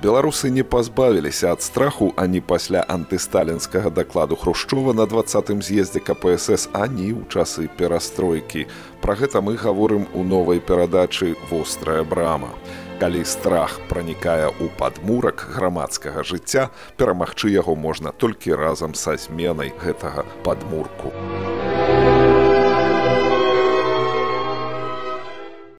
Беларусы не пазбавіліся ад страху ані пасля антысталінскага дакладу Хрушчова на 20-м з'ездзе КПСС, ані ў часы перастройкі. Пра гэта мы гаворым у новай перадачы «Вострая брама». Калі страх пранікае ў падмурак грамадскага жыцця, перамагчы яго можна толькі разам са зменай гэтага падмурку.